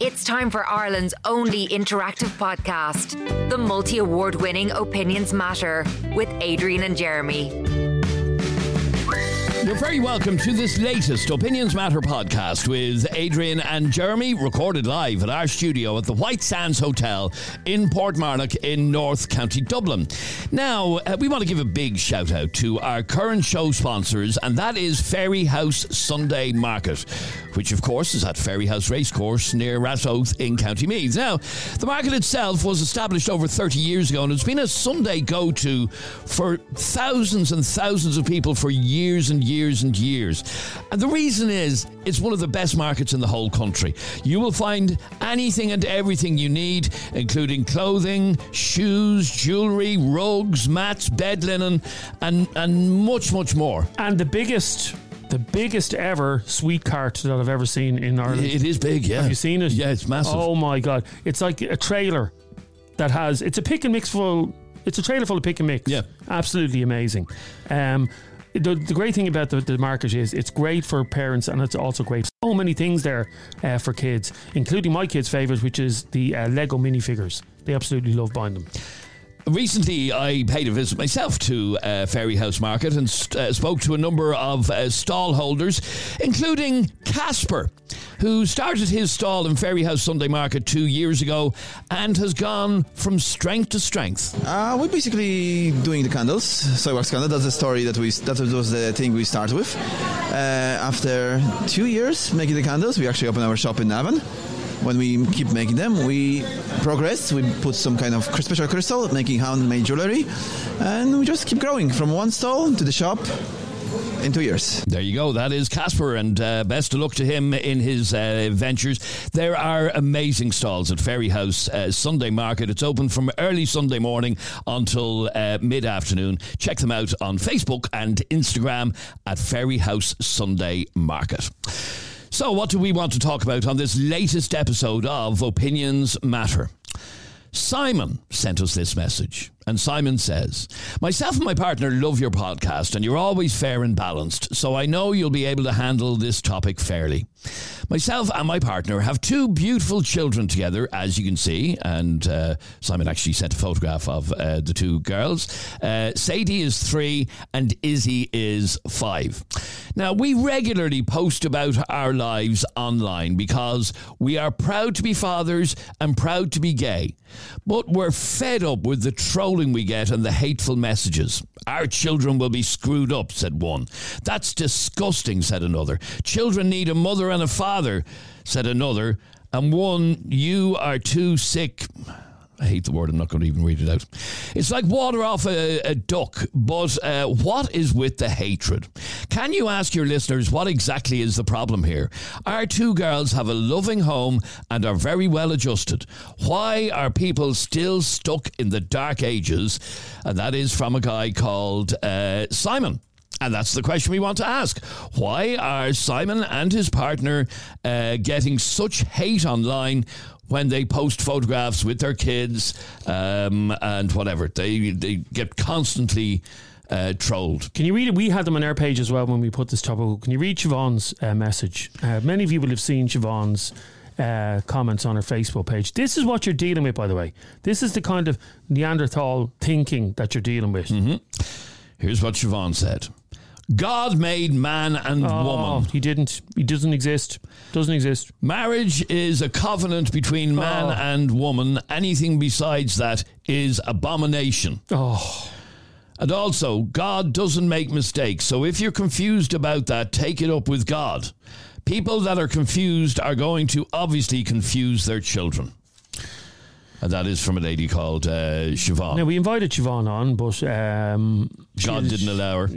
It's time for Ireland's only interactive podcast, the multi-award-winning Opinions Matter with Adrian and Jeremy. You're very welcome to this latest Opinions Matter podcast with Adrian and Jeremy, recorded live at our studio at the White Sands Hotel in Portmarnock in North County Dublin. Now, we want to give a big shout out to our current show sponsors, and that is Fairyhouse Sunday Market, which of course is at Fairyhouse Racecourse near Rathoath in County Meath. Now, the market itself was established over 30 years ago, and it's been a Sunday go-to for thousands and thousands of people for years and years and years. And the reason is, it's one of the best markets in the whole country. You will find anything and everything you need, including clothing, shoes, jewellery, rugs, mats, bed linen, and much, much more. And the biggest ever sweet cart that I've ever seen in Ireland. It is big, yeah. Have you seen it? Yeah, it's massive. Oh my God. It's like a trailer that has, it's a pick and mix it's a trailer full of pick and mix. Yeah. Absolutely amazing. The great thing about the market is it's great for parents, and it's also great. So many things there for kids, including my kids' favourite, which is the Lego minifigures. They absolutely love buying them. Recently, I paid a visit myself to Fairyhouse Market and spoke to a number of stall holders, including Casper, who started his stall in Fairyhouse Sunday Market 2 years ago and has gone from strength to strength. We're basically doing the candles, Soywax candle. That's the story that was the thing we started with. After 2 years making the candles, we actually opened our shop in Navan. When we keep making them, we progress. We put some kind of special crystal, making handmade jewelry, and we just keep growing from one stall to the shop in 2 years. There you go. That is Casper, and best of luck to him in his ventures. There are amazing stalls at Fairyhouse Sunday Market. It's open from early Sunday morning until mid-afternoon. Check them out on Facebook and Instagram at Fairyhouse Sunday Market. So what do we want to talk about on this latest episode of Opinions Matter? Simon sent us this message, and Simon says, myself and my partner love your podcast, and you're always fair and balanced, so I know you'll be able to handle this topic fairly. Myself and my partner have two beautiful children together, as you can see, and Simon actually sent a photograph of the two girls. Sadie is 3 and Izzy is 5. Now, we regularly post about our lives online because we are proud to be fathers and proud to be gay, but we're fed up with the trolling we get and the hateful messages. Our children will be screwed up, said one. That's disgusting, said another. Children need a mother and a father, said another. And one, you are too sick. I hate the word, I'm not going to even read it out. It's like water off a duck, but what is with the hatred? Can you ask your listeners what exactly is the problem here? Our two girls have a loving home and are very well adjusted. Why are people still stuck in the dark ages? And that is from a guy called Simon. And that's the question we want to ask. Why are Simon and his partner getting such hate online when they post photographs with their kids and whatever? They get constantly trolled. Can you read it? We had them on our page as well when we put this topic. Can you read Siobhan's message? Many of you will have seen Siobhan's comments on her Facebook page. This is what you're dealing with, by the way. This is the kind of Neanderthal thinking that you're dealing with. Mm-hmm. Here's what Siobhan said. God made man and woman. He didn't. He doesn't exist. Doesn't exist. Marriage is a covenant between man and woman. Anything besides that is abomination. And also, God doesn't make mistakes. So if you're confused about that, take it up with God. People that are confused are going to obviously confuse their children. And that is from a lady called Siobhan. Now, we invited Siobhan on, but God didn't allow her.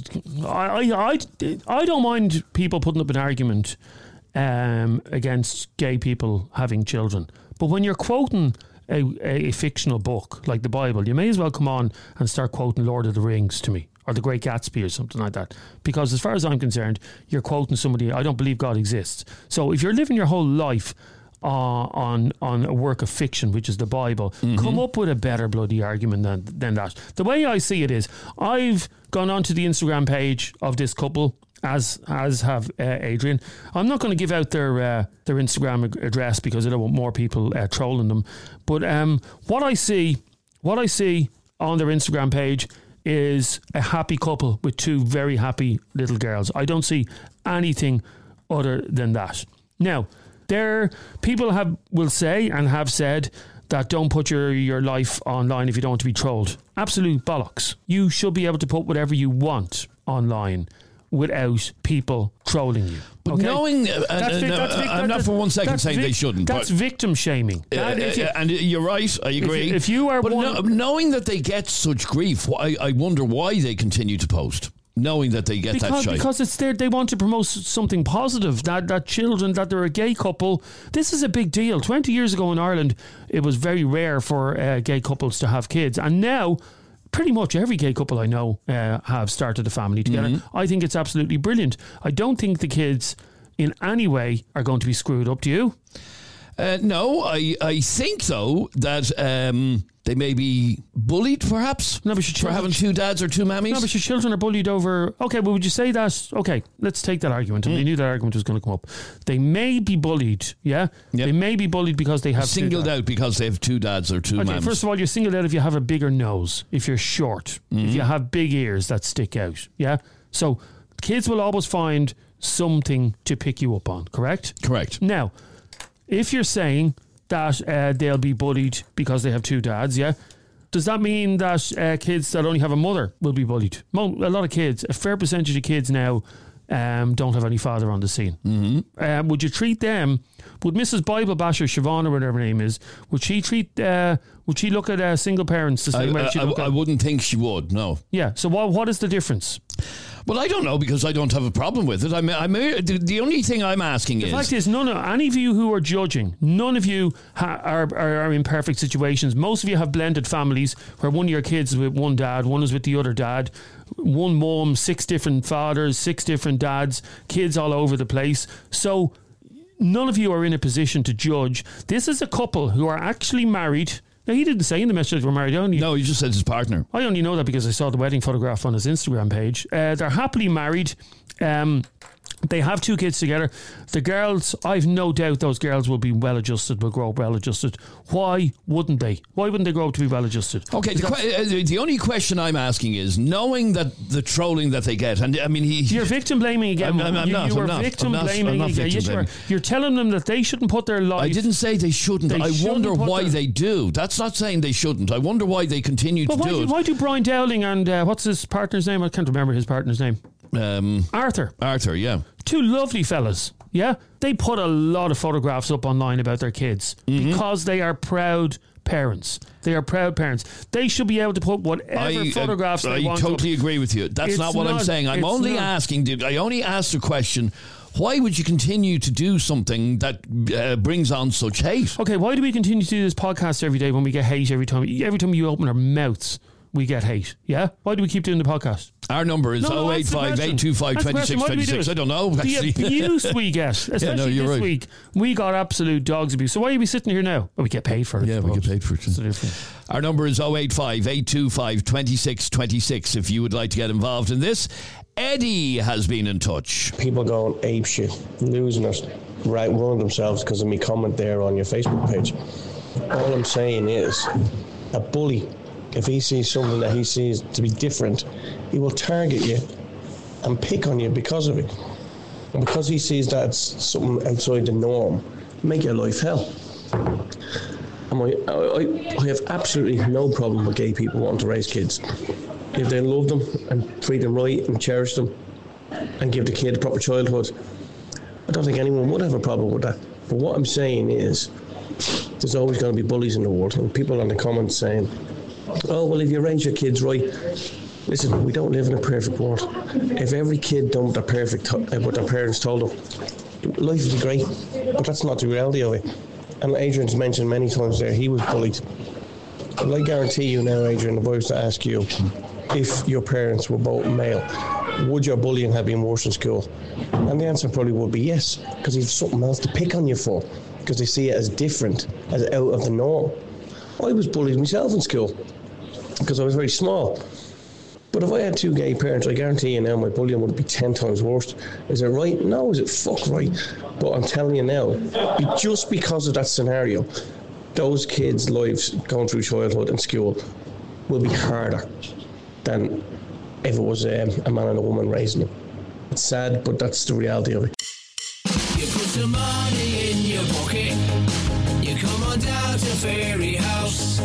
I don't mind people putting up an argument against gay people having children. But when you're quoting a fictional book like the Bible, you may as well come on and start quoting Lord of the Rings to me, or The Great Gatsby or something like that. Because as far as I'm concerned, you're quoting somebody, I don't believe God exists. So if you're living your whole life on a work of fiction, which is the Bible, come up with a better bloody argument than that. The way I see it is, I've gone onto the Instagram page of this couple as have Adrian. I'm not going to give out their Instagram address because I don't want more people trolling them. But what I see on their Instagram page is a happy couple with two very happy little girls. I don't see anything other than that. Now, people will say and have said that don't put your life online if you don't want to be trolled. Absolute bollocks. You should be able to put whatever you want online without people trolling you. But okay? knowing, I'm not for one second saying they shouldn't. That's victim shaming. And you're right, I agree. If you are knowing that they get such grief, I wonder why they continue to post. Knowing that they get that shite. Because it's there, they want to promote something positive, that children, that they're a gay couple. This is a big deal. 20 years ago in Ireland, it was very rare for gay couples to have kids. And now, pretty much every gay couple I know have started a family together. Mm-hmm. I think it's absolutely brilliant. I don't think the kids in any way are going to be screwed up. Do you? No, I think, though, that they may be bullied, perhaps, for having two dads or two mammies. No, but your children are bullied over... Okay, well, would you say that... Okay, let's take that argument. I knew that argument was going to come up. They may be bullied, yeah? Yep. They may be bullied because they have... Singled out because they have two dads or two mammies. First of all, you're singled out if you have a bigger nose, if you're short, if you have big ears that stick out, yeah? So, kids will always find something to pick you up on, correct? Correct. Now... If you're saying that they'll be bullied because they have two dads, yeah, does that mean that kids that only have a mother will be bullied? A lot of kids, a fair percentage of kids now don't have any father on the scene. Mm-hmm. Would you treat them, would Mrs. Bible Basher, Siobhan or whatever her name is, would she look at single parents the same way she look at... I wouldn't think she would, no. Yeah, so what is the difference? Well, I don't know, because I don't have a problem with it. The only thing I'm asking is... The fact is, any of you who are judging, none of you are in perfect situations. Most of you have blended families where one of your kids is with one dad, one is with the other dad, one mum, 6 different fathers, 6 different dads, kids all over the place. So none of you are in a position to judge. This is a couple who are actually married. Now, he didn't say in the message they were married. No, he just said his partner. I only know that because I saw the wedding photograph on his Instagram page. They're happily married. They have 2 kids together. The girls, I've no doubt those girls will be well adjusted, will grow up well adjusted. Why wouldn't they? Why wouldn't they grow up to be well adjusted? Okay, the only question I'm asking is, knowing that the trolling that they get, and I mean, you're victim blaming again. I'm not victim blaming. You're telling them that they shouldn't put their life. I didn't say they shouldn't. I wonder why they do. That's not saying they shouldn't. I wonder why they continue to do it. Why do Brian Dowling and what's his partner's name? I can't remember his partner's name. Arthur, yeah. 2 lovely fellas, yeah? They put a lot of photographs up online about their kids because they are proud parents. They are proud parents. They should be able to put whatever photographs they want. I totally agree with you. That's not what I'm saying. I'm only asking, I only asked the question, why would you continue to do something that brings on such hate? Okay, why do we continue to do this podcast every day when we get hate every time you open our mouths? We get hate, yeah? Why do we keep doing the podcast? Our number is 085 825 2626. I don't know. Actually. The abuse we get, especially this week, we got absolute dog's abuse. So why are we sitting here now? Well, we get paid for it. Yeah, we get paid for it. Our number is 085 825 2626 if you would like to get involved in this. Eddie has been in touch. People going apeshit, losing it, running themselves because of me comment there on your Facebook page. All I'm saying is, a bully, if he sees something that he sees to be different, he will target you and pick on you because of it. And because he sees that it's something outside the norm, make your life hell. And I have absolutely no problem with gay people wanting to raise kids. If they love them and treat them right and cherish them and give the kid a proper childhood, I don't think anyone would have a problem with that. But what I'm saying is, there's always going to be bullies in the world, and people in the comments saying, oh, well, if you raise your kids right... Listen, we don't live in a perfect world. If every kid done what their parents told them, life would be great. But that's not the reality of it. And Adrian's mentioned many times there, he was bullied. But I guarantee you now, Adrian, if I was to ask you, if your parents were both male, would your bullying have been worse in school? And the answer probably would be yes, because you have something else to pick on you for, because they see it as different, as out of the norm. I was bullied myself in school, because I was very small. But if I had two gay parents, I guarantee you now my bullying would be 10 times worse. Is it right? No, is it fuck right? But I'm telling you now, just because of that scenario, those kids' lives going through childhood and school will be harder than if it was a man and a woman raising them. It's sad, but that's the reality of it. You put some money in your pocket, you come on down to Fairy House.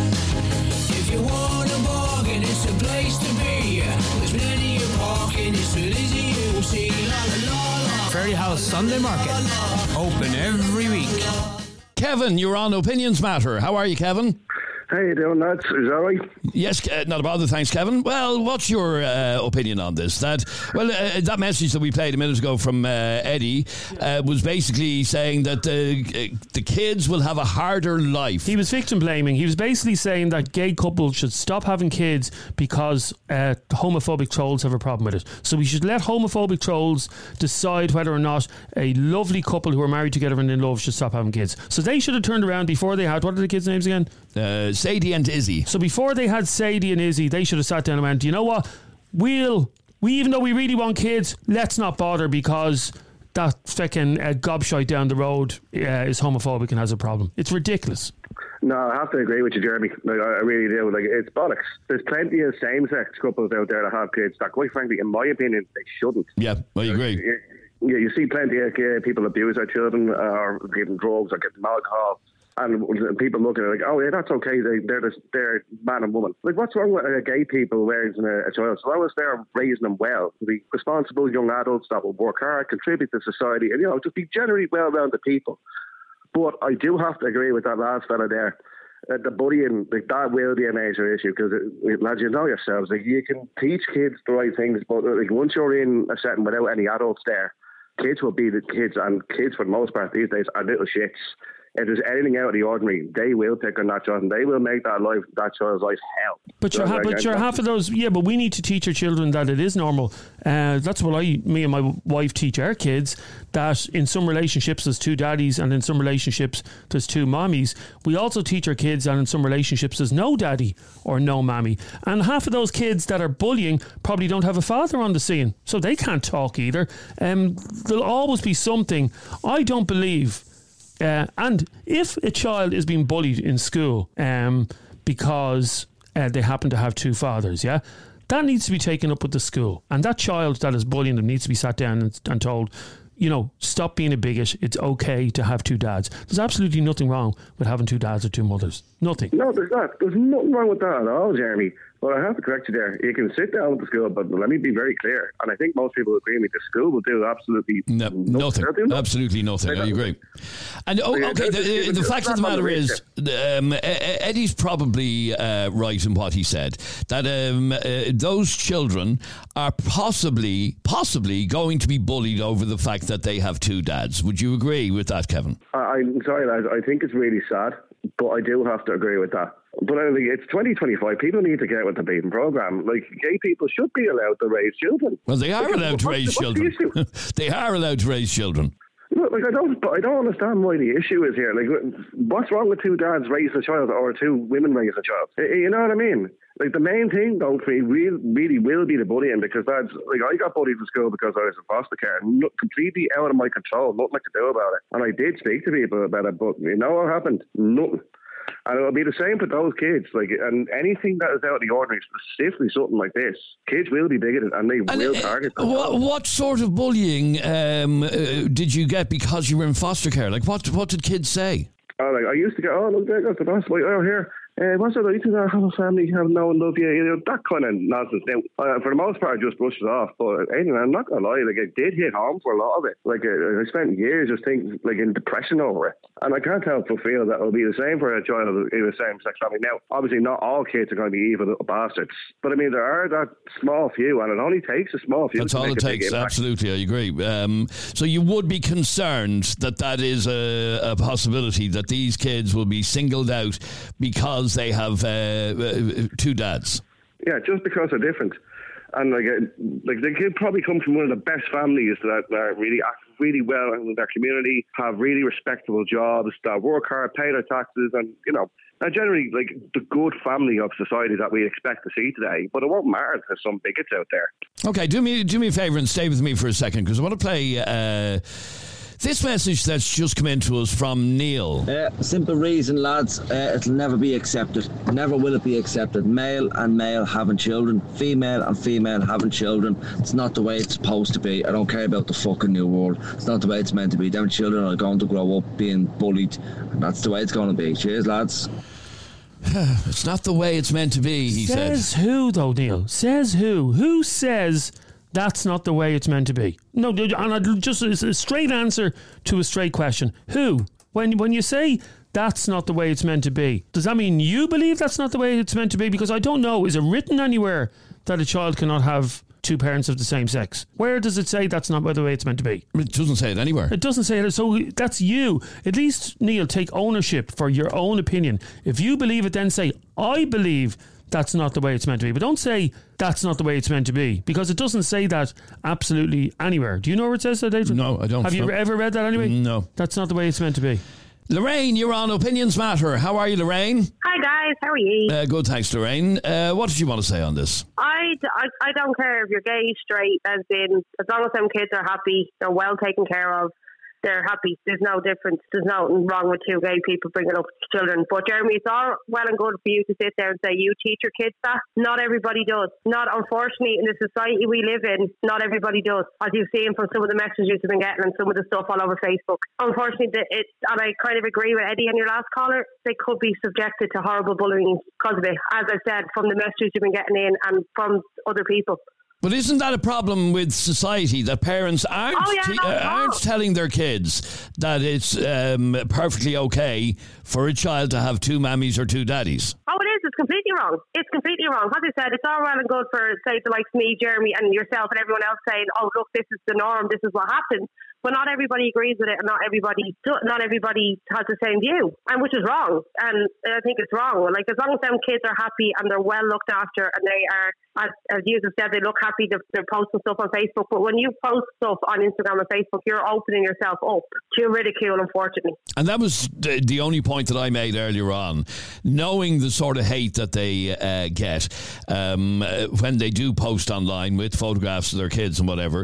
If you want a bargain, it's the place to be. There's plenty of parking, it's the Lizzie UC. La la la la. Fairy House Sunday Market, open every week. Kevin, you're on Opinions Matter. How are you, Kevin? How you doing, lads? Is that right? Yes, not a bother, thanks, Kevin. Well, what's your opinion on this? That message that we played a minute ago from Eddie was basically saying that the kids will have a harder life. He was victim blaming. He was basically saying that gay couples should stop having kids because homophobic trolls have a problem with it. So we should let homophobic trolls decide whether or not a lovely couple who are married together and in love should stop having kids. So they should have turned around before they had, what are the kids' names again? Sadie and Izzy. So before they had Sadie and Izzy, they should have sat down and went, you know what, we even though we really want kids, let's not bother because that fucking gobshite down the road is homophobic and has a problem. It's ridiculous. No, I have to agree with you, Jeremy. Like, I really do. Like, it's bollocks. There's plenty of same-sex couples out there that have kids that, quite frankly, in my opinion, they shouldn't. Yeah, I agree. Yeah, you see plenty of people abuse their children or giving drugs or getting alcohol. And people looking at it like, oh yeah, that's okay. They're man and woman. Like, what's wrong with gay people raising a child? So long as they're raising them well, to be responsible young adults that will work hard, contribute to society, and just be generally well-rounded people. But I do have to agree with that last fella there. The bullying, like, that will be a major issue because, lads, you know yourselves, like, you can teach kids the right things, but like, once you're in a setting without any adults there, kids will be the kids, and kids for the most part these days are little shits. If there's anything out of the ordinary, they will pick on that child and they will make that child's life hell. But you're half of those, yeah, but we need to teach our children that it is normal. That's what me and my wife teach our kids, that in some relationships there's two daddies and in some relationships there's two mommies. We also teach our kids that in some relationships there's no daddy or no mommy. And half of those kids that are bullying probably don't have a father on the scene, so they can't talk either. There'll always be something. I don't believe... and if a child is being bullied in school because they happen to have two fathers, yeah, that needs to be taken up with the school. And that child that is bullying them needs to be sat down and told, stop being a bigot. It's okay to have two dads. There's absolutely nothing wrong with having two dads or two mothers. Nothing. No, there's not. There's nothing wrong with that at all, Jeremy. Well, I have to correct you there. You can sit down with the school, but let me be very clear. And I think most people agree with me. The school will do absolutely nothing. Absolutely nothing. I agree. And the fact of the matter is, Eddie's probably right in what he said. That those children are possibly going to be bullied over the fact that they have two dads. Would you agree with that, Kevin? I'm sorry, lads. I think it's really sad, but I do have to agree with that. But I think it's 2025. People need to get with the beating program. Like, gay people should be allowed to raise children. Well, they are allowed to raise children. They are allowed to raise children. Like, I don't understand why the issue is here. Like, what's wrong with two dads raising a child or two women raising a child? You know what I mean? Like, the main thing, though, for me, really will be the bullying, because that's, like, I got bullied in school because I was in foster care, completely out of my control, nothing I could do about it. And I did speak to people about it, but you know what happened? Nothing. And it'll be the same for those kids. Like, and anything that is out of the ordinary, specifically something like this, kids will be bigoted and they will target them. What sort of bullying did you get because you were in foster care? Like, what did kids say? I used to go, look, there goes the boss. Like, here. What's it like to have a family, have no one love you? That kind of nonsense. Now, for the most part, I just brushed it off. But anyway, I'm not going to lie, like, it did hit home for a lot of it. Like, I spent years just thinking, like, in depression over it. And I can't help but feel that it'll be the same for a child in the same sex family. Now, obviously, not all kids are going to be evil little bastards. But I mean, there are that small few, and it only takes a small few. That's all it takes, absolutely, I agree. So you would be concerned that is a possibility, that these kids will be singled out because they have two dads. Yeah, just because they're different. And like they could probably come from one of the best families that are really really well in their community, have really respectable jobs, that work hard, pay their taxes, and and generally like the good family of society that we expect to see today. But it won't matter to some bigots out there. Okay, do me a favour and stay with me for a second, because I want to play this message that's just come in to us from Neil. Simple reason, lads, it'll never be accepted. Never will it be accepted. Male and male having children, female and female having children. It's not the way it's supposed to be. I don't care about the fucking new world. It's not the way it's meant to be. Them children are going to grow up being bullied, and that's the way it's going to be. Cheers, lads. It's not the way it's meant to be, he said. Says who, though, Neil? Says who? Who says that's not the way it's meant to be? No, and just a straight answer to a straight question. Who? When you say that's not the way it's meant to be, does that mean you believe that's not the way it's meant to be? Because I don't know, is it written anywhere that a child cannot have two parents of the same sex? Where does it say that's not the way it's meant to be? It doesn't say it anywhere. It doesn't say it. So that's you. At least, Neil, take ownership for your own opinion. If you believe it, then say, I believe that's not the way it's meant to be. But don't say that's not the way it's meant to be, because it doesn't say that absolutely anywhere. Do you know where it says that, Adrian? No, I don't. Have you ever read that anyway? No. That's not the way it's meant to be. Lorraine, you're on Opinions Matter. How are you, Lorraine? Hi guys, how are you? Good, thanks, Lorraine. What did you want to say on this? I don't care if you're gay, straight, lesbian, as long as them kids are happy, they're well taken care of, they're happy. There's no difference. There's nothing wrong with two gay people bringing up children. But Jeremy, it's all well and good for you to sit there and say you teach your kids that. Not everybody does. Not, unfortunately, in the society we live in, not everybody does. As you've seen from some of the messages you've been getting and some of the stuff all over Facebook. Unfortunately, and I kind of agree with Eddie and your last caller, they could be subjected to horrible bullying because of it. As I said, from the messages you've been getting in and from other people. But isn't that a problem with society, that parents aren't telling their kids that it's perfectly okay for a child to have two mammies or two daddies? Oh, it is. It's completely wrong. It's completely wrong. As I said, it's all well and good for, say, the likes of me, Jeremy, and yourself and everyone else saying, oh, look, this is the norm, this is what happens. But not everybody agrees with it, and not everybody has the same view, and which is wrong. And I think it's wrong. Like, as long as them kids are happy and they're well looked after, and they are, as you have said, they look happy, they're posting stuff on Facebook. But when you post stuff on Instagram and Facebook, you're opening yourself up to ridicule, unfortunately. And that was the only point that I made earlier on. Knowing the sort of hate that they get when they do post online with photographs of their kids and whatever,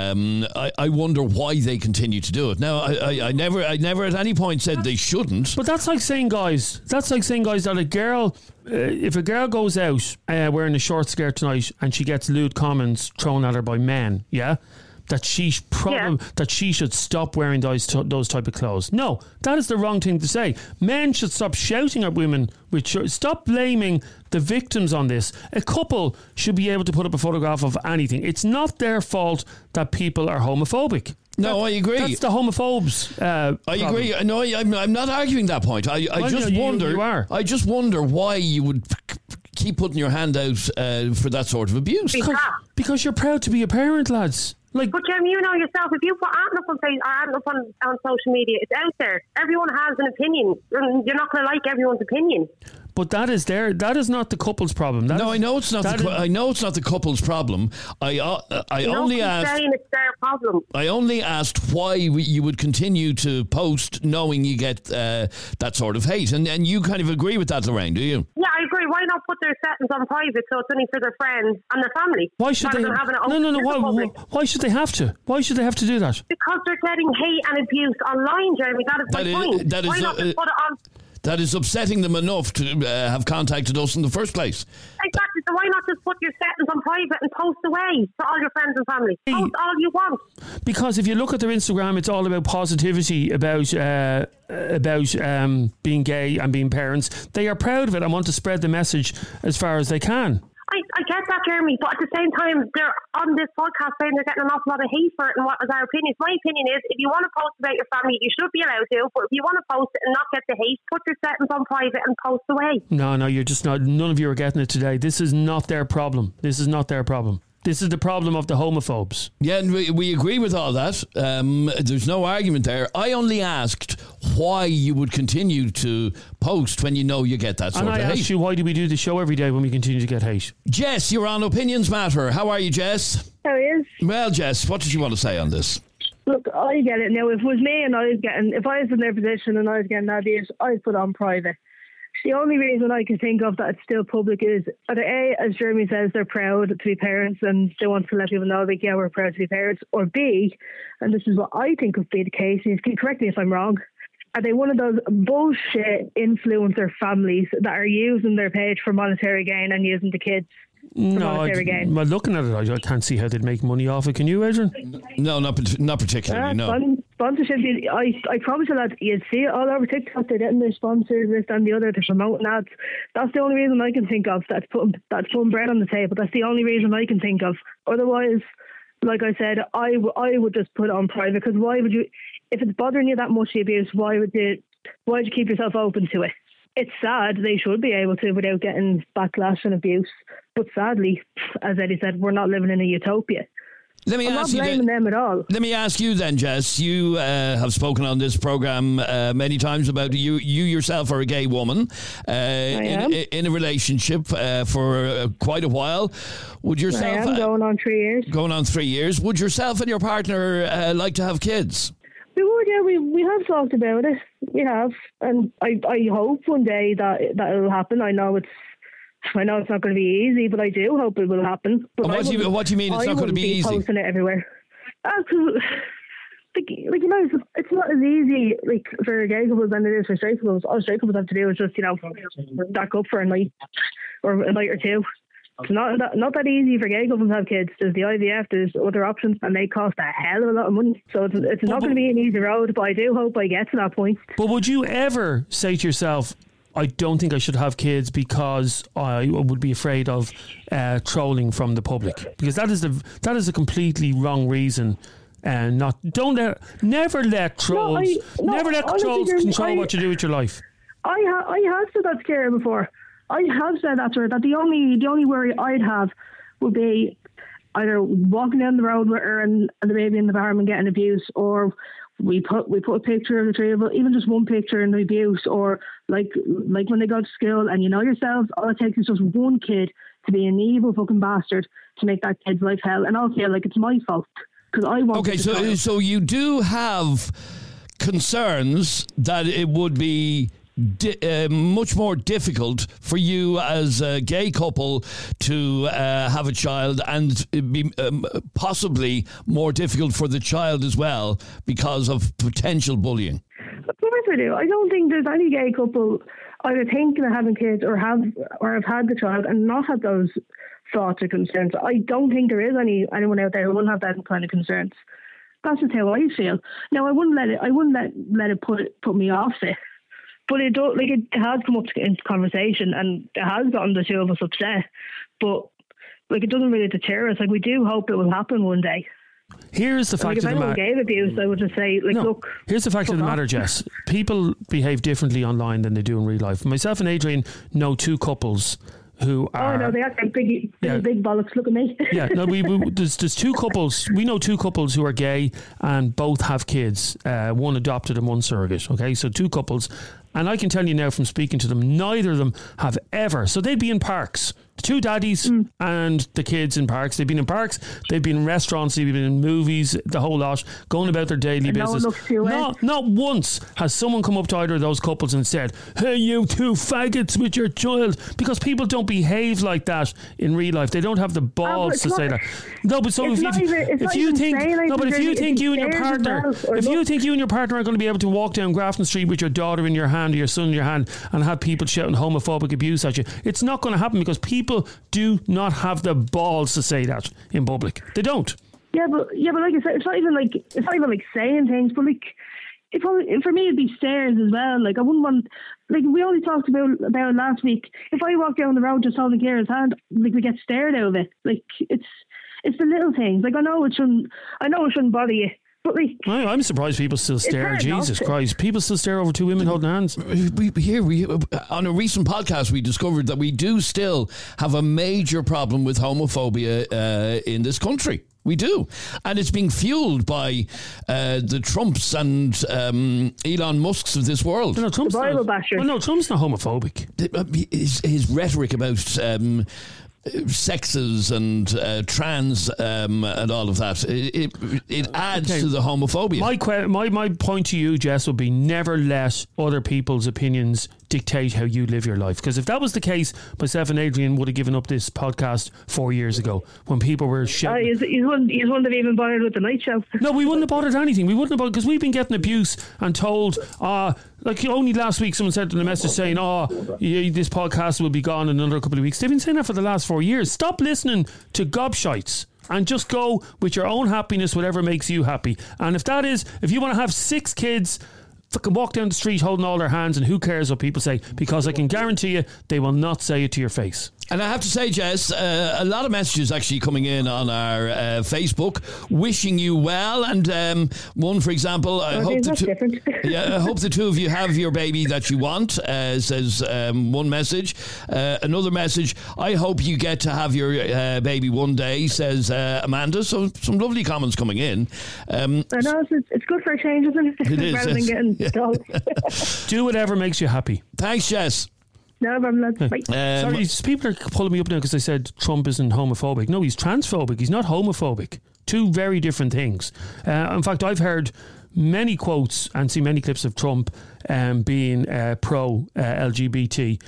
I wonder why they continue to do it. Now, I never at any point said they shouldn't. But that's like saying, guys, that a girl, if a girl goes out wearing a short skirt tonight and she gets lewd comments thrown at her by men, that she should stop wearing those type of clothes. No, that is the wrong thing to say. Men should stop shouting at women. Stop blaming the victims on this. A couple should be able to put up a photograph of anything. It's not their fault that people are homophobic. No, I agree. That's the homophobes. I agree. No, I'm not arguing that point. I just wonder why you would keep putting your hand out for that sort of abuse. Because you're proud to be a parent, lads. But Jim, you know yourself, if you put Anton up on social media, it's out there. Everyone has an opinion. You're not going to like everyone's opinion. But that is not the couple's problem. I know it's not. I know it's not the couple's problem. I only asked. Saying it's their problem. I only asked why you would continue to post, knowing you get that sort of hate, and you kind of agree with that, Lorraine, do you? Yeah, I agree. Why not put their settings on private so it's only for their friends and their family? Why should they? No. Why should they have to? Why should they have to do that? Because they're getting hate and abuse online, Jeremy. That is my point. Why not just put it on? That is upsetting them enough to have contacted us in the first place. Exactly. So why not just put your settings on private and post away to all your friends and family? Post all you want. Because if you look at their Instagram, it's all about positivity, about being gay and being parents. They are proud of it and want to spread the message as far as they can. I get that, Jeremy, but at the same time, they're on this podcast saying they're getting an awful lot of hate for it, and what is our opinion? My opinion is, if you want to post about your family, you should be allowed to, but if you want to post it and not get the hate, put your settings on private and post away. No, you're just not, none of you are getting it today. This is not their problem. This is not their problem. This is the problem of the homophobes. Yeah, and we agree with all that. There's no argument there. I only asked why you would continue to post when you know you get that sort of hate. And I asked you, why do we do the show every day when we continue to get hate? Jess, you're on Opinions Matter. How are you, Jess? How are you? Well, Jess, what did you want to say on this? Look, I get it. Now, if it was me and if I was in their position and I was getting abuse, I'd put on private. The only reason I can think of that it's still public is either A, as Jeremy says, they're proud to be parents and they want to let people know, like, yeah, we're proud to be parents, or B, and this is what I think would be the case, and you can correct me if I'm wrong, are they one of those bullshit influencer families that are using their page for monetary gain and using the kids for monetary gain? Well, looking at it, I can't see how they'd make money off it. Can you, Adrian? No, not particularly, no. Sponsorship, I promise you that you'd see it all over TikTok. They're getting their sponsors, this and the other, they're promoting ads. That's the only reason I can think of that's putting bread on the table. That's the only reason I can think of. Otherwise, like I said, I would just put it on private, because why would you, if it's bothering you that much, the abuse, why'd you keep yourself open to it? It's sad. They should be able to without getting backlash and abuse. But sadly, as Eddie said, we're not living in a utopia. I'm not blaming them at all. Let me ask you then, Jess. You have spoken on this programme many times about you yourself are a gay woman in a relationship for quite a while. Would yourself? I am going on 3 years. Going on 3 years. Would yourself and your partner like to have kids? We would, yeah. We have talked about it. We have, and I hope one day that it'll happen. I know it's not going to be easy, but I do hope it will happen. But what do you mean it's not going to be easy? Posting it everywhere. It's not as easy for gay couples than it is for straight couples. All straight couples have to do is just stack up for a night or two. It's not that easy for gay couples to have kids. There's the IVF, there's other options, and they cost a hell of a lot of money. So it's not going to be an easy road, but I do hope I get to that point. But would you ever say to yourself, I don't think I should have kids because I would be afraid of trolling from the public? Because that is a completely wrong reason. And never let trolls control what you do with your life. I have said that to Ciara before. I have said that to her, that the only worry I'd have would be either walking down the road with her and the baby in the arm and getting abuse, or we put a picture of the three of us, even just one picture in the abuse, or like when they go to school, and you know yourselves, all it takes is just one kid to be an evil fucking bastard to make that kid's life hell, and I'll feel like it's my fault because I want. Okay, so you do have concerns that it would be much more difficult for you as a gay couple to have a child, and it'd be possibly more difficult for the child as well because of potential bullying. Of course I do. I don't think there's any gay couple either thinking of having kids or have had the child and not had those thoughts or concerns. I don't think there is anyone out there who wouldn't have that kind of concerns. That's just how I feel. Now I wouldn't let it put me off it. But it has come up into conversation, and it has gotten the two of us upset. But it doesn't really deter us. We do hope it will happen one day. Here's the fact of the matter. If anyone gave abuse, I would just say, look. Here's the fact of the matter, Jess. People behave differently online than they do in real life. Myself and Adrian know two couples who are. Oh no, they act like big bollocks. Look at me. Yeah, no, there's two couples. We know two couples who are gay and both have kids. One adopted and one surrogate. Okay, so two couples. And I can tell you now from speaking to them, neither of them have ever. So they'd be in parks. The two daddies and the kids in parks. They've been in parks, they've been in restaurants, they've been in movies, the whole lot, going about their daily business. Not once has someone come up to either of those couples and said, hey, you two faggots with your child. Because people don't behave like that in real life. They don't have the balls to say that. No, but so if you think you and your partner are going to be able to walk down Grafton Street with your daughter in your hand or your son in your hand and have people shouting homophobic abuse at you, it's not going to happen because people do not have the balls to say that in public. They don't. Yeah, but like I said, it's not even like saying things. But for me, it'd be stares as well. I wouldn't want. We only talked about it last week. If I walk down the road just holding Ciara's hand, we get stared out of it. It's the little things. I know it shouldn't bother you. I'm surprised people still stare. Jesus Christ, people still stare over two women holding hands. We on a recent podcast we discovered that we do still have a major problem with homophobia in this country. We do, and it's being fueled by the Trumps and Elon Musks of this world. No, Trump's not homophobic. His rhetoric about sexes and trans and all of that. It adds to the homophobia. My point to you, Jess, would be never let other people's opinions dictate how you live your life. Because if that was the case, myself and Adrian would have given up this podcast 4 years ago when people were shouting. You wouldn't have even bothered with the night show. No, we wouldn't have bothered anything. We wouldn't have bothered because we've been getting abuse and told, like only last week someone sent in a message saying, this podcast will be gone in another couple of weeks. They've been saying that for the last 4 years. Stop listening to gobshites and just go with your own happiness, whatever makes you happy. And if you want to have 6 kids, fucking walk down the street holding all their hands, and who cares what people say, because I can guarantee you they will not say it to your face. And I have to say, Jess, a lot of messages actually coming in on our Facebook wishing you well. And one, for example, I hope the two of you have your baby that you want, says one message. Another message, I hope you get to have your baby one day, says Amanda. So some lovely comments coming in. I know, it's good for a change, isn't it? It is. Rather than getting dull. Do whatever makes you happy. Thanks, Jess. No problem, lads. Sorry, people are pulling me up now because I said Trump isn't homophobic. No, he's transphobic. He's not homophobic. Two very different things. In fact, I've heard many quotes and seen many clips of Trump being pro LGBT.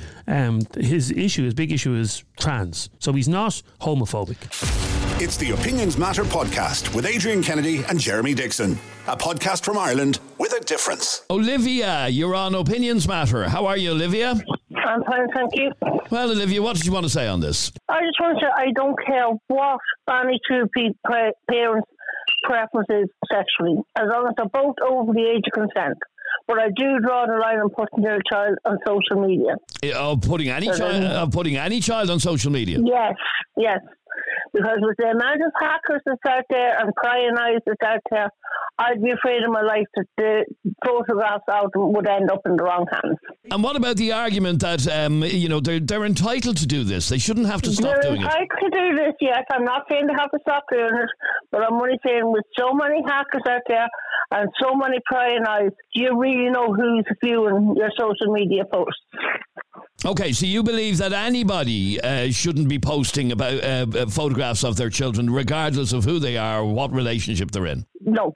His big issue is trans. So he's not homophobic. It's the Opinions Matter podcast with Adrian Kennedy and Jeremy Dixon. A podcast from Ireland with a difference. Olivia, you're on Opinions Matter. How are you, Olivia? I'm fine, thank you. Well, Olivia, what did you want to say on this? I just want to say I don't care what any two parents' preferences sexually, as long as they're both over the age of consent. But I do draw the line on putting their child on social media. Putting any child on social media? Yes. Because with the amount of hackers that's out there and prying eyes that's out there, I'd be afraid of my life that the photographs out would end up in the wrong hands. And what about the argument that they're entitled to do this? They shouldn't have to stop doing it. They're entitled to do this, yes. I'm not saying they have to stop doing it, but I'm only saying with so many hackers out there and so many prying eyes, do you really know who's viewing your social media posts? Okay, so you believe that anybody shouldn't be posting about photographs of their children, regardless of who they are or what relationship they're in? No.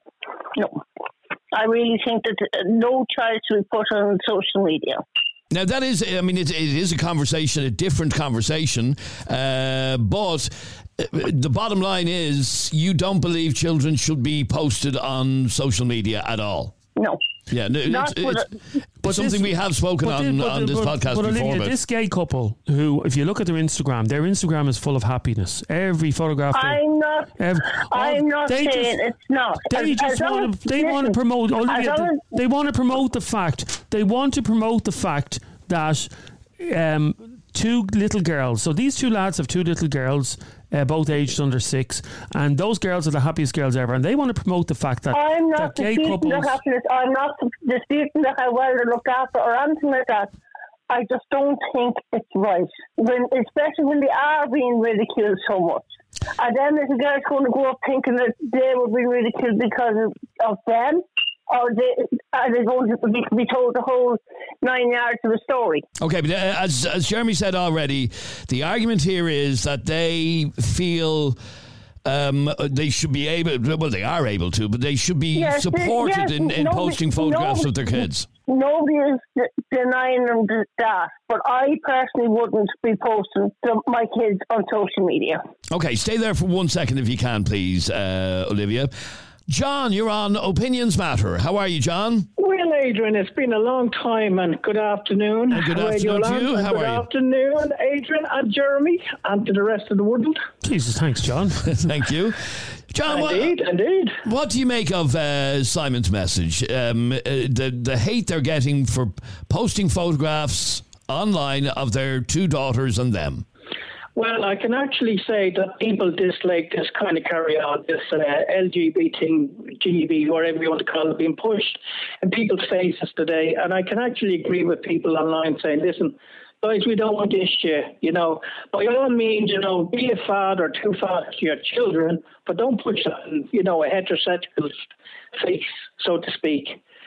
I really think that no child should be put on social media. Now, that is, it is a different conversation, but the bottom line is you don't believe children should be posted on social media at all? No. Yeah, it's something we have spoken on this podcast before. Olivia, this gay couple who, if you look at their Instagram is full of happiness. Every photograph. I'm not saying it's not. They want to promote. Olivia, they want to promote the fact. They want to promote the fact that two little girls. So these two lads have two little girls. Both aged under 6, and those girls are the happiest girls ever, and they want to promote the fact that I'm not disputing their happiness. I'm not disputing how well they're looked after or anything like that. I just don't think it's right, especially when they are being ridiculed so much. And then there's a guy's going to go up thinking that they will be ridiculed because of them. Or are they going to be told the whole 9 yards of the story? Okay, but as Jeremy said already, the argument here is that they feel they should be they are able to, but they should be supported in posting photographs of their kids. Nobody is denying them that, but I personally wouldn't be posting my kids on social media. Okay, stay there for 1 second if you can, please, Olivia. John, you're on Opinions Matter. How are you, John? Well, Adrian, it's been a long time, and good afternoon. And good afternoon to you. How are you? Good afternoon, Adrian and Jeremy, and to the rest of the world. Jesus, thanks, John. Thank you. John, indeed. What do you make of Simon's message? The hate they're getting for posting photographs online of their two daughters and them. Well, I can actually say that people dislike this kind of carry on, this LGBT, whatever you want to call it, being pushed in people's faces today. And I can actually agree with people online saying, listen, guys, we don't want this shit, By all means, be a father, two fathers to your children, but don't push that in, a heterosexual face, so to speak.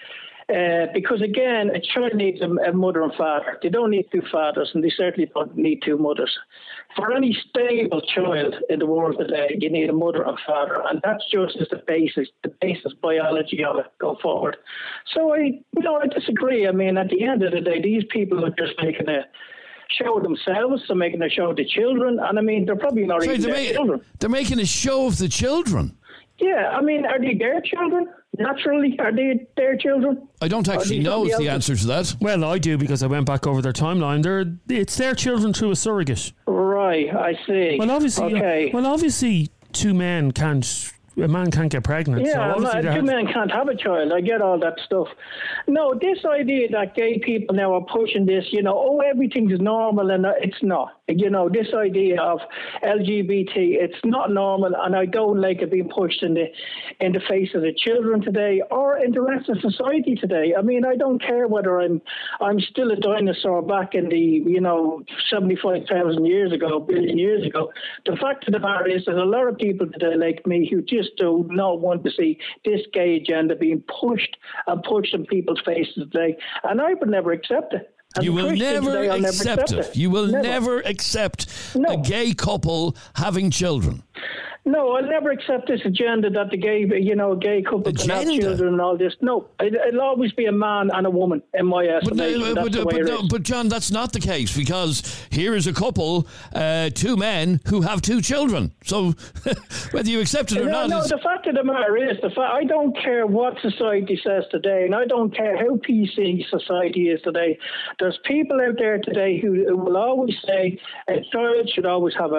Because again, a child needs a mother and father. They don't need two fathers, and they certainly don't need two mothers. For any stable child in the world today, you need a mother and father, and that's just as the basis biology of it go forward. So I disagree. I mean, at the end of the day, these people are just making a show of themselves, they're making a show of the children, and I mean, they're probably not even their children. They're making a show of the children. Yeah, I mean, are they their children? Naturally, are they their children? I don't actually know the answer to that. Well, I do, because I went back over their timeline. It's their children through a surrogate. Right, I see. Well, obviously, okay. two men can't. A man can't get pregnant. Yeah, so two men can't have a child. I get all that stuff. No, this idea that gay people now are pushing this, everything is normal, and it's not. This idea of LGBT, it's not normal, and I don't like it being pushed in the face of the children today or in the rest of society today. I mean, I don't care whether I'm still a dinosaur back in the 75,000 years ago, billion years ago. The fact of the matter is, there's a lot of people today like me who just do not want to see this gay agenda being pushed in people's faces today, and I would never accept it. You will never accept it. You will never accept a gay couple having children. No, I'll never accept this agenda that the gay couple can have children and all this. No, it'll always be a man and a woman in my estimation. But John, that's not the case, because here is a couple, two men who have two children. So whether you accept it or not... No, the fact of the matter is, I don't care what society says today, and I don't care how PC society is today. There's people out there today who will always say a child should always have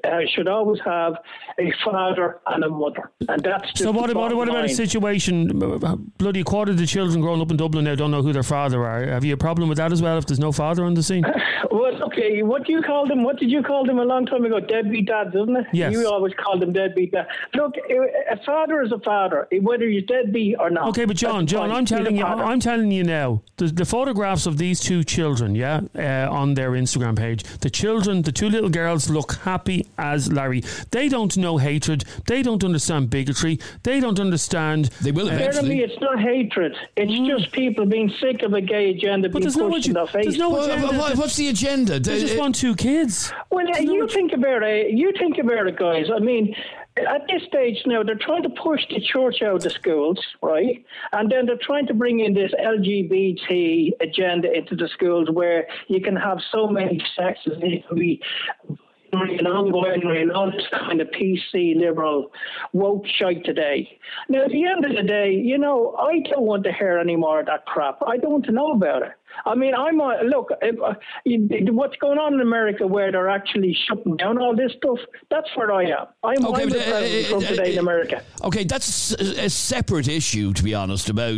a father and a mother, and that's just so. What about a situation? Bloody quarter of the children growing up in Dublin now don't know who their father are. Have you a problem with that as well? If there's no father on the scene? Well, okay. What do you call them? What did you call them a long time ago? Deadbeat dads, isn't it? Yes. You always call them deadbeat dads. Look, a father is a father, whether he's deadbeat or not. Okay, but John, I'm telling you now, the photographs of these two children, on their Instagram page, the two little girls look happy as Larry. They don't know hatred. They don't understand bigotry. They don't understand. They will eventually. Me, it's not hatred. It's just people being sick of a gay agenda being pushed in their face. There's no agenda. What's the agenda? They just want two kids. Well, you think about it, guys. I mean, at this stage now, they're trying to push the church out of the schools, right? And then they're trying to bring in this LGBT agenda into the schools, where you can have so many sexes. It can be non-binary and all this kind of PC liberal woke shite today. Now, at the end of the day, I don't want to hear any more of that crap. I don't want to know about it. I mean, what's going on in America, where they're actually shutting down all this stuff, that's where I am. I'm the president from today in America. Okay, that's a separate issue, to be honest, about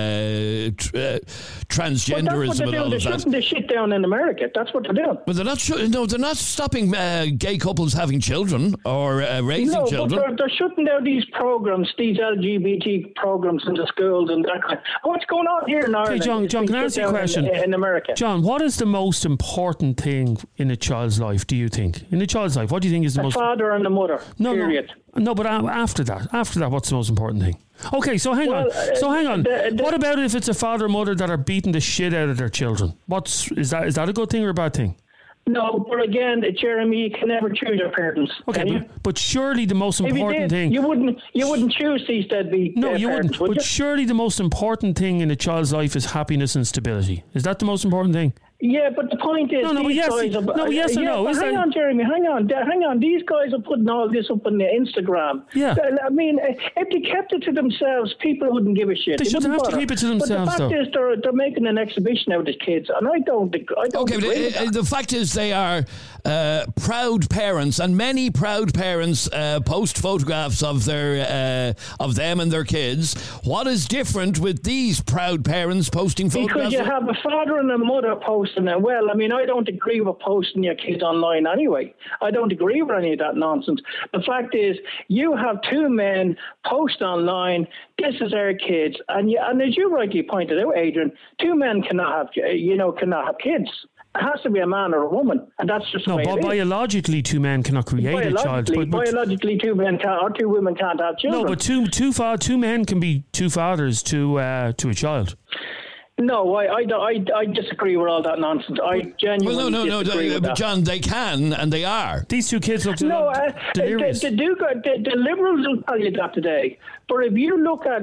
transgenderism and all of that. They're shutting this shit down in America. That's what they're doing. But they're not stopping gay couples having children or raising children. But they're shutting down these programs, these LGBT programs in the schools and that kind. What's going on here in Ireland? Okay, John, can I ask you a question? In America. John, what is the most important thing in a child's life, do you think? In a child's life, what do you think is the most... The father and the mother, period. No, but after that, what's the most important thing? Okay, so hang on. What about if it's a father and mother that are beating the shit out of their children? Is that a good thing or a bad thing? No, but again, Jeremy, you can never choose your parents. Okay, but surely the most important thing... You wouldn't choose these deadbeat No, you parents, wouldn't. But surely the most important thing in a child's life is happiness and stability. Is that the most important thing? Yeah, but the point is, yes or no. Hang on, Jeremy. Hang on. These guys are putting all this up on the Instagram. Yeah. I mean, if they kept it to themselves, people wouldn't give a shit. They shouldn't have to keep it to themselves, but the fact is, they're making an exhibition out of the kids, and I don't okay, agree with that. The fact is, they are proud parents, and many proud parents post photographs of of them and their kids. What is different with these proud parents posting photographs? Because you have a father and a mother posting it. Well, I mean, I don't agree with posting your kids online anyway. I don't agree with any of that nonsense. The fact is, you have two men post online, this is our kids, and as you rightly pointed out, Adrian, two men cannot have kids. It has to be a man or a woman, and that's just the way it is. Biologically, two men cannot create a child. Biologically, two men can't, or two women can't have children. No, but two men can be two fathers to a child. No, I disagree with all that nonsense. I genuinely disagree with that. John, they can and they are. These two kids look delirious. The Liberals will tell you that today. But if you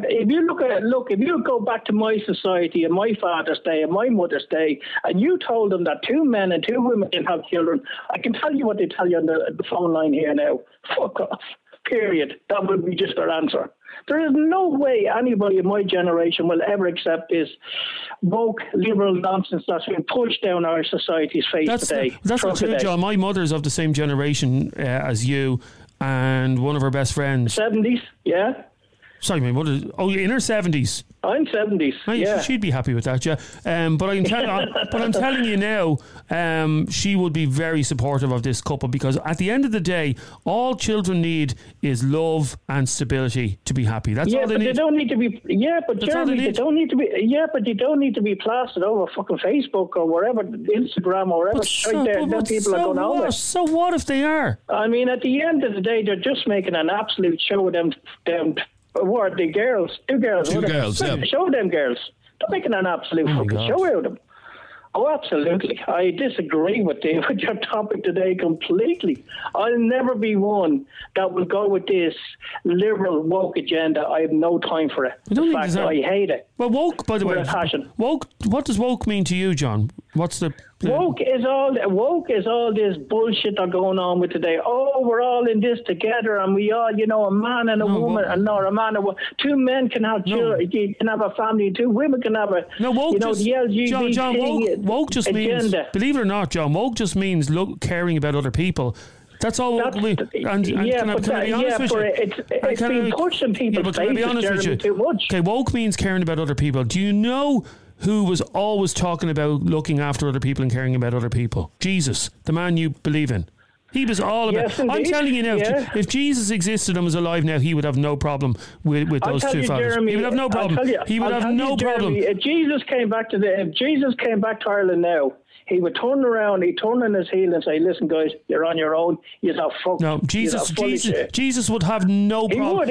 go back to my society and my Father's Day and my Mother's Day, and you told them that 2 men and 2 women can have children, I can tell you what they tell you on the phone line here now. Fuck off. Period. That would be just their answer. There is no way anybody in my generation will ever accept this woke liberal nonsense that's been pushed down our society's face today. That's not true, John. My mother's of the same generation as you, and one of her best friends. 70s, yeah. Sorry, my mother. Oh, in her 70s. I'm 70s. Oh, yeah, she'd be happy with that, yeah. But I'm telling you now, she would be very supportive of this couple, because at the end of the day, all children need is love and stability to be happy. That's all they need. They don't need to be. Yeah, but Jeremy, they don't need to be. Yeah, but they don't need to be plastered over fucking Facebook or wherever, Instagram or wherever. People are going over. So what if they are? I mean, at the end of the day, they're just making an absolute show of them. What, the girls? 2 girls. 2 girls, yeah. Show them girls. They're making an absolute fucking show out of them. Oh, absolutely. I disagree with your topic today completely. I'll never be one that will go with this liberal woke agenda. I have no time for it. In fact, I hate it. Well, woke, by the way, passion. Woke. What does woke mean to you, John? What's the woke is all this bullshit that's going on with today. Oh, we're all in this together, and we all, a man and a woman, and not a man and 2 men can have children, you can have a family, 2 women can have a. No, woke the LGBT. John, woke just agenda. means, believe it or not, John, woke just means caring about other people. That's all woke means. Can I be honest with you? It's been pushed in people's faces too much. Okay, woke means caring about other people. Do you know who was always talking about looking after other people and caring about other people? Jesus, the man you believe in. He was all about. Yes, I'm telling you now, if Jesus existed and was alive now, he would have no problem with those 2 fathers. He would have no problem. He would have no problem. If Jesus came back to Ireland now, he would turn around, he'd turn on his heel and say, "Listen, guys, you're on your own. You're not fucked." No, Jesus would have no problem.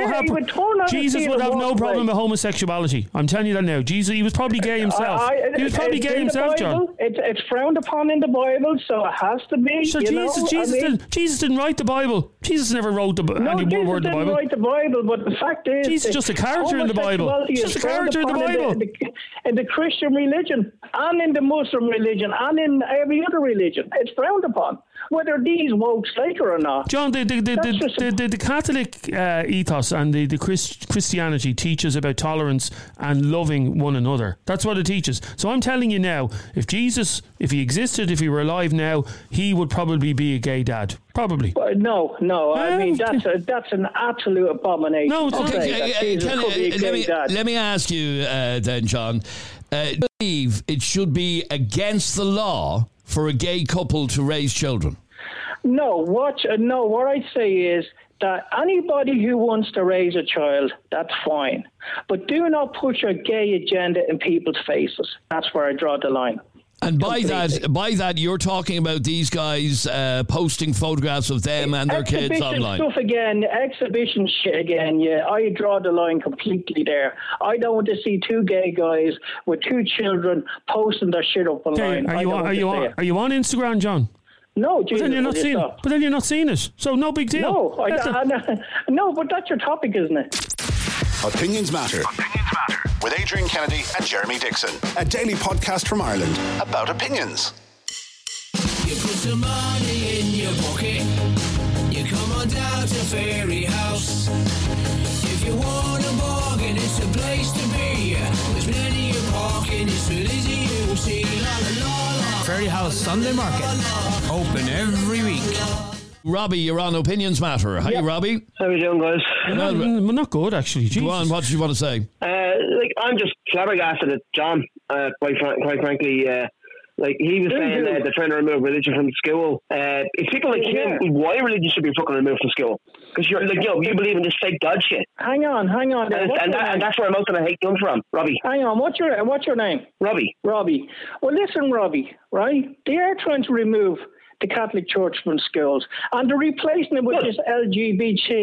Jesus would have no problem with homosexuality. I'm telling you that now. Jesus, he was probably gay himself. He was probably gay himself, John. It's frowned upon in the Bible, so it has to be. So Jesus didn't write the Bible. Jesus never wrote any word of the Bible. Jesus didn't write the Bible, but the fact is, Jesus is just a character in the Bible. Just a character in the Bible. In the Christian religion and in the Muslim religion and in every other religion, it's frowned upon, whether these wokes like it or not. John, the Catholic ethos and the Christianity teaches about tolerance and loving one another. That's what it teaches. So I'm telling you now, if Jesus, if he existed, if he were alive now, he would probably be a gay dad. Probably. No. I mean, that's an absolute abomination. No, let me ask you then, John. Do you believe it should be against the law for a gay couple to raise children? No. What I say is that anybody who wants to raise a child, that's fine. But do not push a gay agenda in people's faces. That's where I draw the line. And by that, you're talking about these guys posting photographs of them and their kids online. Exhibition shit again. Yeah, I draw the line completely there. I don't want to see 2 gay guys with 2 children posting their shit up online. Are you on Instagram, John? No, Jesus, but then you're not seeing it. So no big deal. No, but that's your topic, isn't it? Opinions Matter. With Adrian Kennedy and Jeremy Dixon. A daily podcast from Ireland about opinions. You put some money in your pocket. You come on down to Fairy House. If you want a bargain, it's a place to be. There's plenty of parking. It's really easy to see. Fairy House Sunday Market. Open every week. Robbie, you're on Opinions Matter. Hi, Robbie. How are you doing, guys? Well, not good, actually. Go on, what did you want to say? I'm just flabbergasted at John, quite frankly. He was saying they're trying to remove religion from school. If people like him, why religion should be fucking removed from school? Because you believe in this fake God shit. Hang on. And that's where most of the hate comes from, Robbie. Hang on, what's your name? Robbie. Well, listen, Robbie, right? They are trying to remove the Catholic Church from schools, and they're replacing it with this LGBT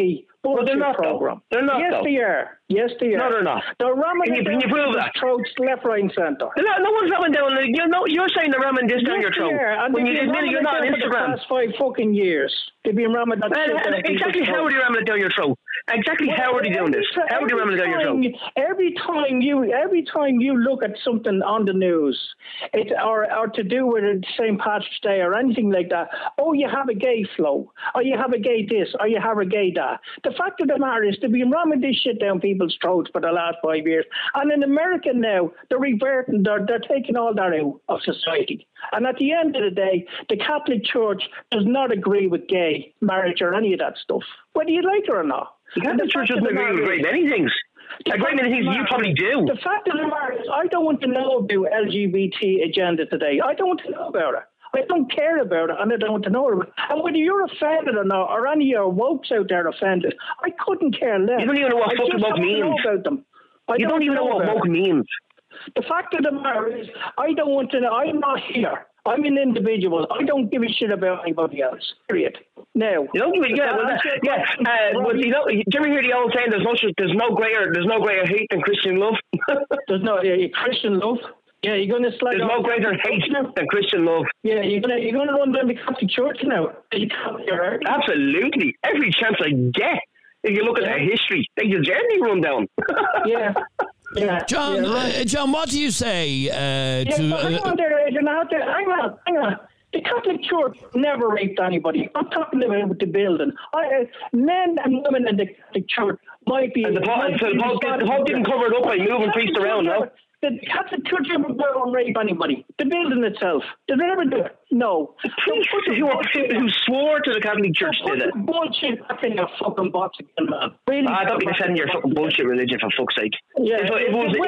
bullshit they're not, program. They're not, Yes, though. they are. Yes, they are. No, they're not. They're ramming Can you prove that? throats left, right, and centre. No one's ramming down. You're saying they're ramming this down your throat. And When they've you been admit ramming you're it not on down for the Instagram. past 5 fucking years. They've been ramming that shit down Exactly people's how are they ramming it down your throat? Exactly how are they doing this? How are they ramming it down your throat? Every time you look at something on the news, or to do with St. Patrick's Day or anything like that, oh, you have a gay flow, or you have a gay this, or you have a gay that. The fact of the matter is they've been ramming this shit down people's throats for the last 5 years. And in America now, they're reverting, they're taking all that out of society. And at the end of the day, the Catholic Church does not agree with gay marriage or any of that stuff, whether you like it or not. The Catholic Church doesn't agree with great many things. A great many things you probably do. The fact of the matter is, I don't want to know about LGBT agenda today. I don't want to know about it. I don't care about it, and I don't want to know about it. And whether you're offended or not, or any of your wokes out there offended, I couldn't care less. You don't even know what fucking woke means. Know about them. You don't even know what woke means. The fact of the matter is, I don't want to know. I'm not here. I'm an individual. I don't give a shit about anybody else. Period. Now, you don't give a do you ever hear the old saying? There's no greater hate than Christian love. There's no Christian love. Yeah, you're going to slag. There's no greater hate than Christian love. Yeah, you're going to run down the Catholic Church now. Absolutely, every chance I get. If you look at their history, they just generally run down. Yeah. Yeah. John, what do you say to... hang on there, Adrian. Hang on. The Catholic Church never raped anybody. I'm talking about the building. Men and women in the Catholic Church might be... And the Pope didn't cover it up by moving priests around, no? The Catholic Church never go and rape anybody. The building itself. Did they ever do it? No. The priests who swore to the Catholic Church did it. Bullshit back in your fucking box again, man. Really? I don't be defending your fucking bullshit religion, for fuck's sake. Yeah. If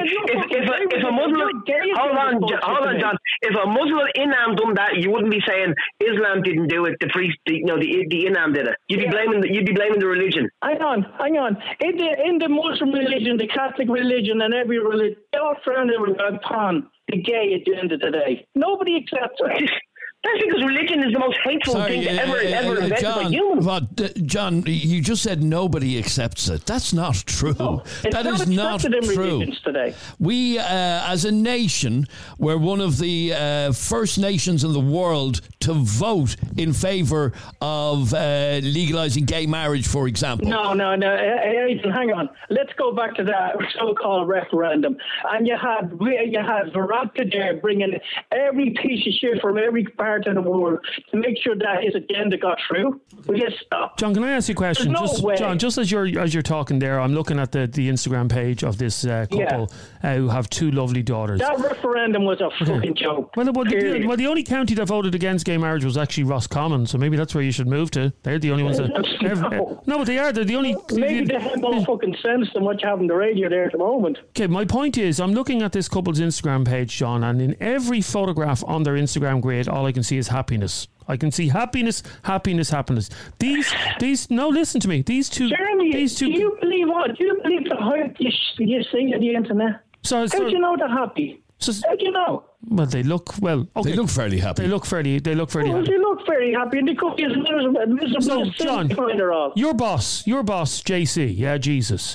a Muslim... Hold on, John. If a Muslim Imam done that, you wouldn't be saying Islam didn't do it, the priest, the Imam did it. You'd be blaming the religion. Hang on. In the Muslim religion, the Catholic religion, and every religion, they all frown upon the gay at the end of the day. Nobody accepts it. That's because religion is the most hateful thing ever invented by humans. But, John, you just said nobody accepts it. That's not true. No, that is not true. Today. We, as a nation, were one of the first nations in the world to vote in favour of legalising gay marriage, for example. No. Aidan, hang on. Let's go back to that so-called referendum. And you had Varadkar there bringing every piece of shit from every part of the world to make sure that his agenda got through. Will you stop? John, can I ask you a question? John, just as you're talking there, I'm looking at the Instagram page of this couple who have 2 lovely daughters. That referendum was a fucking joke. Well, the only county that voted against gay marriage was actually Roscommon, so maybe that's where you should move to. They're the only ones that... No, but they are. They're the only... Maybe they have more fucking sense than what you have on the radio there at the moment. Okay, my point is, I'm looking at this couple's Instagram page, John, and in every photograph on their Instagram grid, all I can see is happiness. I can see happiness. These. No, listen to me. These two. Jeremy, do you believe what? Do you believe the hype you see on the internet? How do you know they're happy? How do you know? Well, they look okay. They look fairly happy. They look fairly happy. They look very happy, and they could be as miserable. So, John, your boss, JC, Jesus,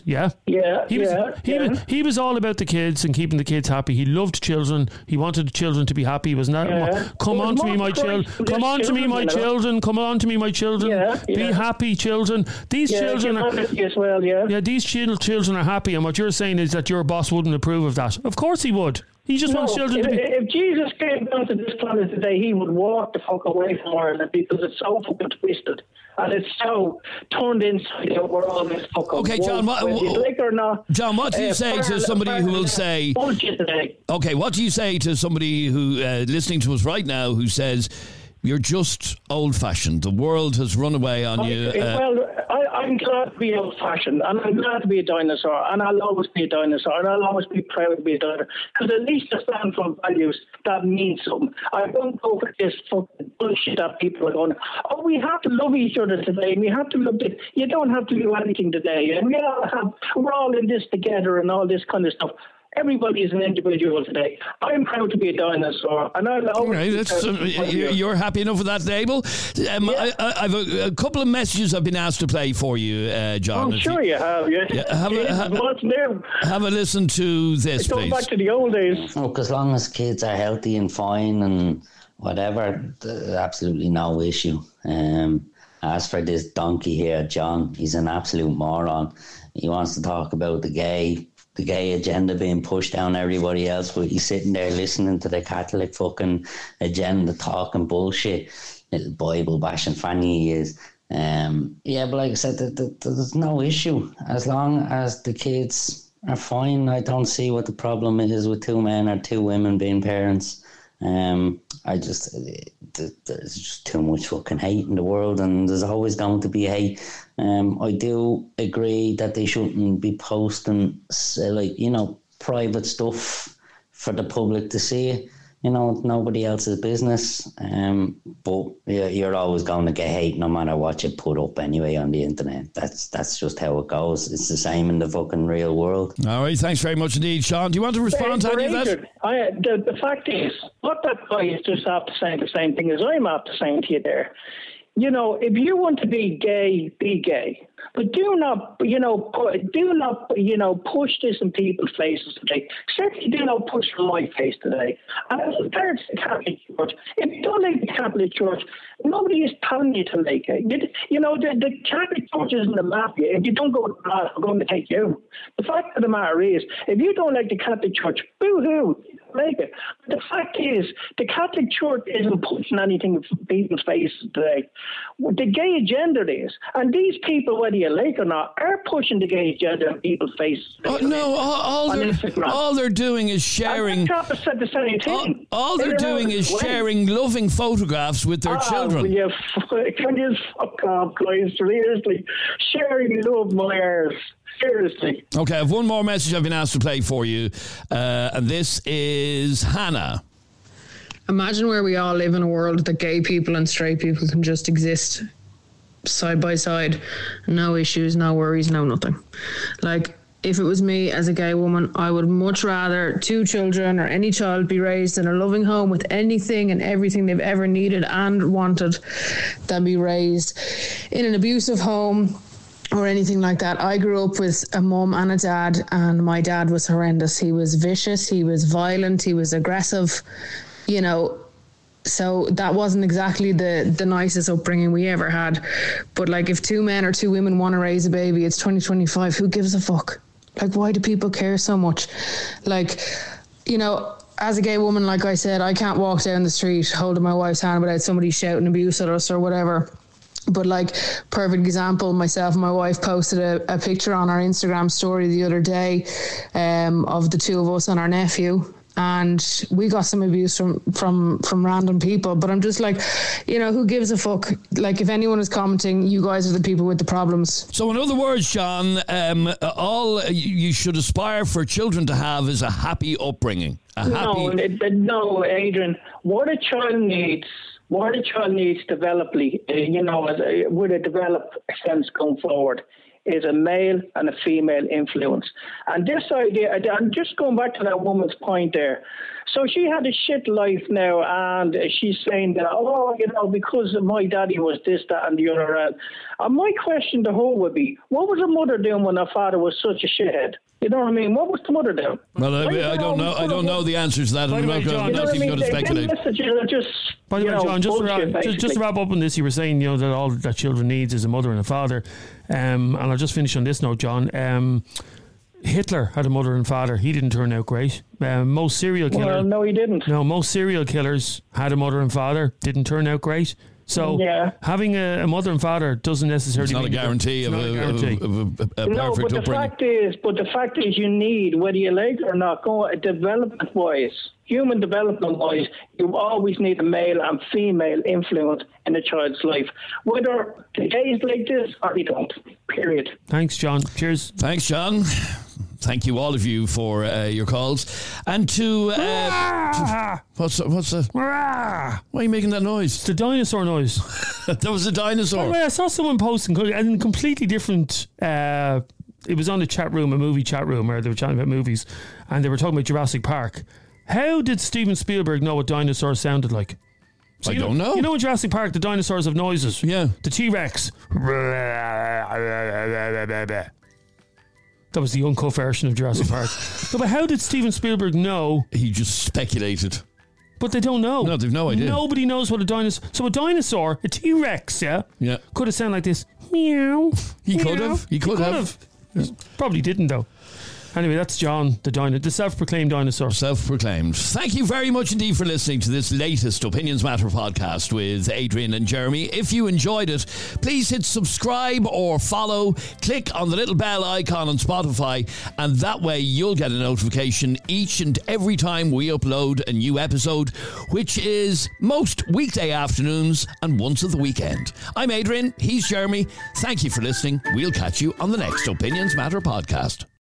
he was all about the kids and keeping the kids happy. He loved children. He wanted the children to be happy. He was not. Come on to me, my children. Come on to me, my children. Come on to me, my children. Be happy, children. These children are as well. Yeah. These children are happy, and what you're saying is that your boss wouldn't approve of that. Of course he would. He just wants children to be... If Jesus came down to this planet today, he would walk the fuck away from Ireland because it's so fucking twisted. And it's so turned inside out where all this fucking... Okay, John, like it or not, John, what do you say to somebody who will say... Bullshit today. Okay, what do you say to somebody who, listening to us right now, who says... You're just old-fashioned. The world has run away on you. I'm glad to be old-fashioned, and I'm glad to be a dinosaur, and I'll always be a dinosaur, and I'll always be proud to be a dinosaur, because at least I stand for values that mean something. I don't go for this fucking bullshit that people are going, oh, we have to love each other today, and we have to love this. You don't have to do anything today, and we're all in this together and all this kind of stuff. Everybody is an individual today. I'm proud to be a dinosaur, and I'll always. You're happy enough with that, Abel? I've a couple of messages I've been asked to play for you, John. I'm sure you have. Have a listen to this, please. Back to the old days. Look, as long as kids are healthy and fine and whatever, there's absolutely no issue. As for this donkey here, John, he's an absolute moron. He wants to talk about the gay agenda being pushed down everybody else, but he's sitting there listening to the Catholic fucking agenda talking bullshit. Little Bible bashing fanny he is. But like I said, there's no issue. As long as the kids are fine, I don't see what the problem is with 2 men or 2 women being parents. There's just too much fucking hate in the world, and there's always going to be hate. I do agree that they shouldn't be posting private stuff for the public to see. Nobody else's business. But you're always going to get hate no matter what you put up anyway on the internet. That's just how it goes. It's the same in the fucking real world. All right, thanks very much indeed, Sean. Do you want to respond to any of that? The fact is, what that guy is just after saying the same thing as I'm after saying to you there. If you want to be gay, be gay. But do not push this in people's faces today. Certainly do not push it in my face today. And as regards to the Catholic Church, if you don't like the Catholic Church, nobody is telling you to like it. The Catholic Church isn't the mafia. If you don't go to Mass, I'm going to take you. The fact of the matter is, if you don't like the Catholic Church, boo-hoo, like it. But the fact is, the Catholic Church isn't pushing anything in people's faces today. The gay agenda is, and these people, whether you like or not, are pushing the gay agenda in people's faces. All they're doing is sharing. Said the same thing. All they're doing is sharing loving photographs with their children. Can you fuck off, guys? Seriously, sharing love, my arse. Seriously. Okay, I have one more message I've been asked to play for you, and this is Hannah. Imagine where we all live in a world that gay people and straight people can just exist side by side. No issues, no worries, no nothing. Like, if it was me as a gay woman, I would much rather 2 children or any child be raised in a loving home with anything and everything they've ever needed and wanted than be raised in an abusive home or anything like that. I grew up with a mum and a dad, and my dad was horrendous. He was vicious, he was violent, he was aggressive, so that wasn't exactly the nicest upbringing we ever had. But like, if 2 men or 2 women want to raise a baby, it's 2025, who gives a fuck? Like, why do people care so much? Like, as a gay woman, like I said, I can't walk down the street holding my wife's hand without somebody shouting abuse at us or whatever. But like, perfect example, myself and my wife posted a picture on our Instagram story the other day of the 2 of us and our nephew, and we got some abuse from random people. But I'm just like, who gives a fuck? Like, if anyone is commenting, you guys are the people with the problems. So in other words, Sean, all you should aspire for children to have is a happy upbringing. No, Adrian, what a child needs developmentally, with a developed sense going forward, is a male and a female influence. And this idea, I'm just going back to that woman's point there. So she had a shit life now, and she's saying that, because my daddy was this, that, and the other. And my question to her would be, what was her mother doing when her father was such a shithead? You know what I mean? What was the mother doing? Well, I don't know. I don't know the answers to that. By the way, John, I'm not even going to speculate. By the way, John, just to wrap up on this, you were saying, that all that children needs is a mother and a father. And I'll just finish on this note, John. Hitler had a mother and father. He didn't turn out great. Most serial killers. Well, no, he didn't. No, most serial killers had a mother and father. Didn't turn out great. So having a mother and father doesn't necessarily. It's not a guarantee of a perfect upbringing. But the fact is, you need, whether you like it or not, human development wise, you always need a male and female influence in a child's life, whether the gays like this or they don't. Period. Thanks, John. Cheers. Thanks, John. Thank you, all of you, for your calls. And to what's that? Why are you making that noise? It's the dinosaur noise. That was a dinosaur. By the way, I saw someone posting in completely different it was on a chat room, a movie chat room, where they were chatting about movies, and they were talking about Jurassic Park. How did Steven Spielberg know what dinosaurs sounded like? So I don't know. You know in Jurassic Park, the dinosaurs have noises. Yeah. The T-Rex. That was the uncut version of Jurassic Park. No, but how did Steven Spielberg know? He just speculated. But they don't know. No, they've no idea. Nobody knows what a dinosaur... So a dinosaur, a T-Rex, Yeah. could have sounded like this. Meow. He meow. could have. He could have. Probably didn't, though. Anyway, that's John, the self-proclaimed dinosaur. Self-proclaimed. Thank you very much indeed for listening to this latest Opinions Matter podcast with Adrian and Jeremy. If you enjoyed it, please hit subscribe or follow. Click on the little bell icon on Spotify, and that way you'll get a notification each and every time we upload a new episode, which is most weekday afternoons and once at the weekend. I'm Adrian. He's Jeremy. Thank you for listening. We'll catch you on the next Opinions Matter podcast.